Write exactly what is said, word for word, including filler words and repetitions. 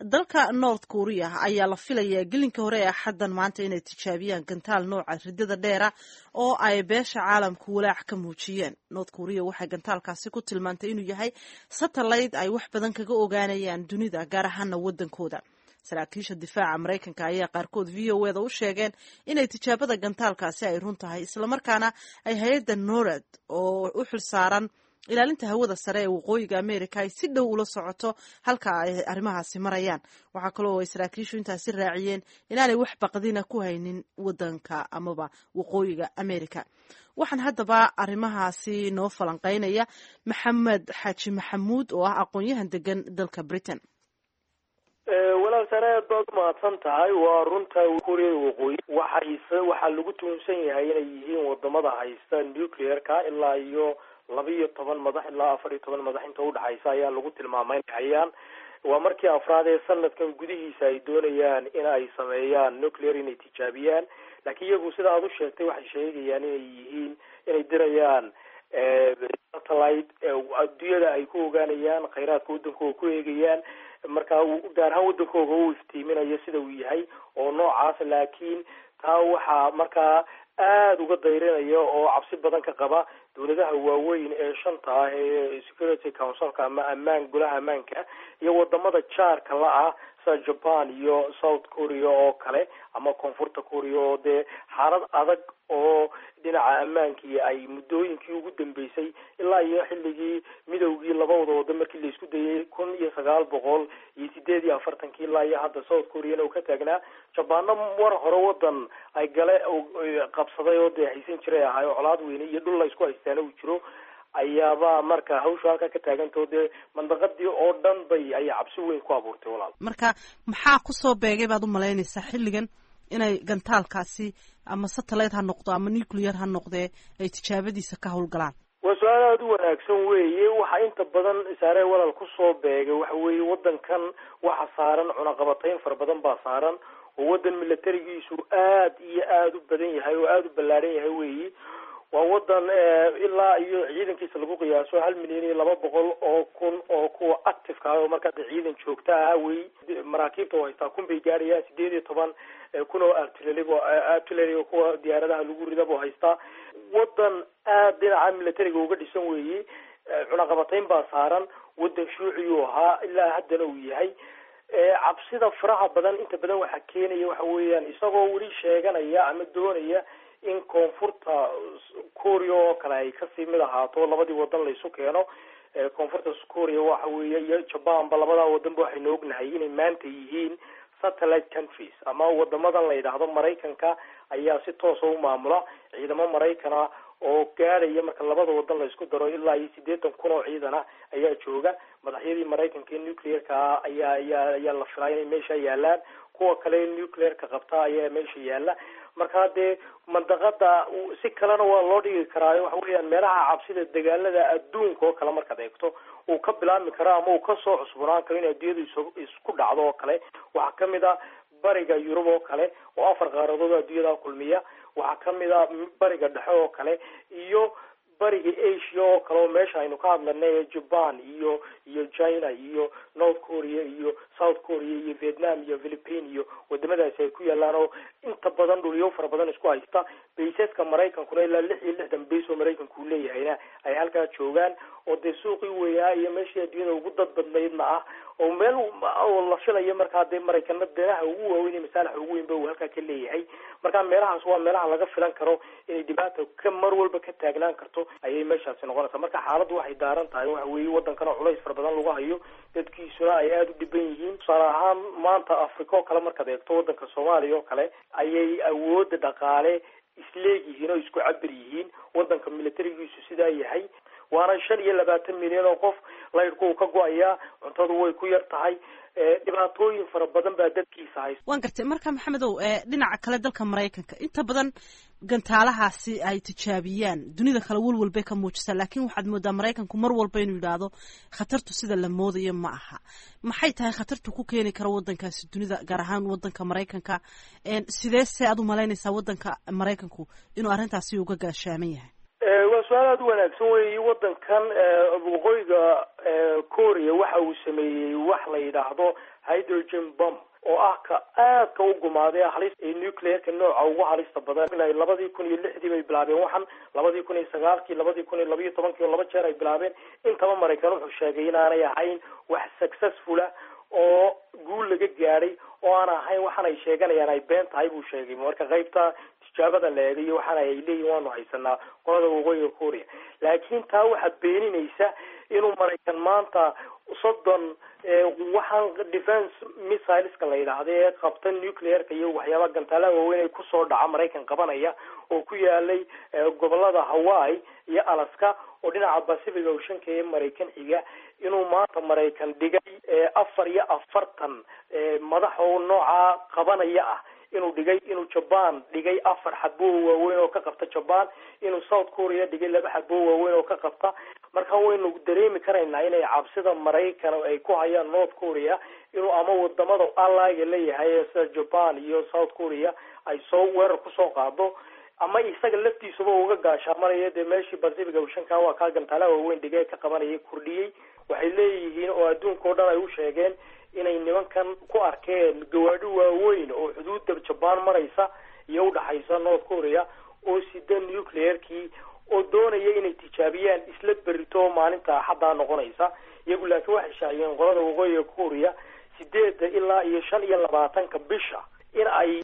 dalka North Korea ayaa la filayaa gelinka hore ee xaddan maanta inay tijaabiyaan gantaal nooca ridada dheera oo ay beesha caalamku walaac ka muujiyeen. North Korea waxay gantaalkaasi ku tilmaantay inuu yahay satellite ay wax badan kaga ogaanayaan dunida gaar ahaan wadankooda. saraakiisha difaaca Mareykanka ayaa qaarkood V O A da u sheegeen inay tijaabada gantaalkaasi ay run tahay isla markaana ay hay'adda NORAD oo u xilsaaran ilaalinta hawada sare ee waqooyiga Amerika ay si dhow ula socoto halka ay arrimahaasi marayaan. Waxaa kaloo ay saraakiishu intaasi raaciyeen inaanay wax baqdina ku haynin wadanka amaba waqooyiga Amerika. waxaan haddaba arrimahaasi noo falanqeynaya Maxamed Xaaji Maxamuud oo ah aqoon-yahan degan dalka Britain. walaal sare dood maadsan tahay waa runta Kuuriyada Waqooyi waxay waxa lagu tuunsan yahay inay yihiin wadamada haysta nuclear-ka ilaa iyo laba iyo toban madax ilaa afar iyo toban madax inta u dhaxaysa ayaa lagu tilmaamay hayaan. waa markii afraad ee sanadkan gudihiisa ay doonayaan in ay sameeyaan nuclear inay tijaabiyaan, laakiin iyagu sida aad u sheegtay waxay sheegayaan inay yihiin inay dirayaan satellite adduunyada ay ku ogaanayaan kheyraadka wadankooda ku eegayaan, marka gaar ahaan wadankooda uu iftiiminayo sida uu yahay oo noocaas. laakiin taa waxaa markaa aada uga dayrinaya oo cabsi badan ka qaba dawladaha waaweyn ee shanta ah ee Security Council-ka ama ammaan golaha ammaanka iyo wadamada jaarka la ah sida Japan iyo South Korea oo kale ama Koonfurta Korea oo dee xaalad adag oo dhinaca ammaankii ay muddooyinkii ugu dambeysay ilaa iyo xilligii midowgii labada waddan markii la isku dayay kun iyo sagaal boqol iyo sideed iyo afartankii ilaa iyo hadda South Korea uu ka taagnaa. Japanna war hore wadan ay gale qabsaday oo dee haysan jiray ahay oo colaad weyn iyo dhul la isku haystaan uu jiro ayaaba marka hawsha halka ka taagantoo dee mandaqadii oo dhan bay ay cabsi weyn ku abuurtay walaal. Marka maxaa ku soo beegay baad u malaynaysaa xilligan inay gantaalkaasi ama satellite ha noqdo ama nuclear ha noqdee ay tijaabadiisa ka howlgalaan? waa su-aal aada u wanaagsan weeye. waxaa inta badan saare walaal ku soo beegay waxa weeye wadankan waxa saaran cunaqabatayn fara badan baa saaran oo wadan militarigiisu aad iyo aada u badan yahay oo aada u ballaaran yahay weeye. waa wadan ilaa iyo ciidankiisa lagu qiyaaso hal milyan iyo laba boqol oo kun oo kuwa active-ka ah oo markaa ciidan joogta ah wey. maraakiibta oo haystaa kun bay gaarayaan sideed iyo toban kun oo artillery artillery oo kuwa diyaaradaha lagu rida buu haystaa. wadan aad dhinaca militariga uga dhisan weeye. cunaqabatayn baa saaran. wadan shuuciyuu ahaa ilaa haddana uu yahay. cabsida faraha badan inta badan waxaa keenaya waxa weeyaan isagoo weli sheeganaya ama doonaya in koonfurta Korea oo kale ay kasii mid ahaato labadii wadan la isu keeno. koonfurta Korea waxa weeye iyo Japan ba labada wadan ba waxay ognahay inay maanta yihiin satellite countries ama wadamadan la yiraahdo Mareykanka ayaa si toos ah u maamula ciidamo Mareykana oo gaaraya marka labada wadan la isku daro ilaa iyo sideetan kun oo ciidana ayaa jooga. madaxyadii Mareykanka ee nuclear-ka ayaa ayaa ayaa la filayaa inay meesha yaalaan. kuwa kale nuclear-ka qabta ayaa meesha yaala. marka dee mandaqada si kalena waa loo dhigi karaa waxa weeyaan meelaha cabsida dagaalada adduunka oo kale markaad eegto uu ka bilaabmi karo ama uu ka soo cusbunaan karo in adduunyadu isku dhacdo oo kale. waxaa kamid ah bariga Yurub oo kale oo afar qaaradood adduunyada kulmiya. waxaa kamid ah bariga dhexe oo kale iyo bariga Asia oo kale oo meesha aynu ka hadlanay Japan iyo iyo China iyo North Korea iyo South Korea iyo Vietnam iyo Philippines iyo wadamadaas ay ku yaalaan oo inta badan dhulyo fara badan isku haysta. baysaska Mareykanku ilaa lix iyo lixdan bays oo Mareykanku leeyahayna ay halkaa joogaan oo dee suuqii weeyaa iyo meeshii adduunyada ugu dad badnaydna ah oo meel oo la filayo markaa dee Mareykanna danaha ugu waaweyn masalaxa ugu weyn buu halkaa ka leeyahay. marka meelahaas waa meelaha laga filan karo inay dhibaato ka mar walba ka taagnaan karto ayay meeshaasi noqonaysaa. marka xaaladdu waxay daaran tahay waxa weeye wadankana culays fara badan lagu hayo dadkiisuna ay aada u dhiban yihiin. tusaale ahaan maanta Afrika oo kale markaad eegto wadanka Soomaaliya oo kale ayay awoodda dhaqaale isleeyihiin oo isku cabir yihiin. wadanka militarigiisu sidaa yahay waana shan iyo labaatan milyan oo qof laydhku uu ka go-ayaa. cuntadu way ku yar tahay. dhibaatooyin fara badan baa dadkiisa haysta. waan gartay. marka Maxamedow dhinaca kale dalka Mareykanka inta badan gantaalahaasi ay tijaabiyaan dunida kale walwal bay ka muujisaa, laakiin waxaad moodaa Mareykanku mar walba inuu yidhaahdo khatartu sida la moodayo ma aha. maxay tahay khatartu ku keeni kara wadankaasi dunida gaar ahaan wadanka Mareykanka? sidee se aad u malaynaysaa wadanka Mareykanku inuu arrintaasi uga gaashaaman yahay? waa su-aal aada u wanaagsan weeye. wadankan waqooyiga Korea waxa uu sameeyey wax la yidhaahdo hydrogen bomb oo ah ka aadka u gumaaday halis ee nuclearka nooca ugu halista badan labadii kun iyo lixdii bay bilaabeen waxan labadii kun iyo sagaalkii labadii kun iyo laba iyo tobankii laba jeer ay bilaabeen intaba Mareykan wuxuu sheegay inaanay ahayn wax successful ah oo guul laga gaaray oo aan ahayn waxaan ay sheeganayaan ay been tahay buu sheegay marka qaybta tijaabada la eegay waxaan ay leeyihiin waanu haysanaa qolada waqooyiga Korea laakiin taa waxa beeninaysa inuu Mareykan maanta soddon waxaan defense missiles ka la yiraahdo qabta nuclearka iyo waxyaabo gantaalaha waaweyn ay ku soo dhaca Mareykan qabanaya oo ku yaalay gobolada Hawaii iyo Alaska oo dhinaca Pacific Ocean ee Mareykan xiga inuu maanta Mareykan dhigay afar iyo afartan madax oo nooca qabanaya ah inuu dhigay inuu Japan dhigay afar xabo waaweyn oo ka qabta Japan inuu South Korea dhigay laba xabo waaweyn oo ka qabta marka waynu dareemi karaynaa inay cabsida Mareykan ay ku hayaan North Korea inuu ama wadamada alliga leeyahay sida Japan iyo South Korea ay soo weerar ku soo qaado ama isaga laftiisuba uga gaashaamanayo de meeshii Pacific Ocean ka waa ka gantaalaha waaweyn dhigay ka qabanayay kordhiyay waxay leeyihiin oo adduunka oo dhan ay u sheegeen inay nimankan ku arkeen gawaadhi waaweyn oo xuduudda Japan maraysa iyo u dhaxaysa North Korea oo sida nuclearkii oo doonaya inay tijaabiyaan isla berito maalinta xadda noqonaysa iyagu laakiin waxay shaaciyeen qolada waqooyiga Korea sideed ilaa iyo shan iyo labaatan ka bisha in ay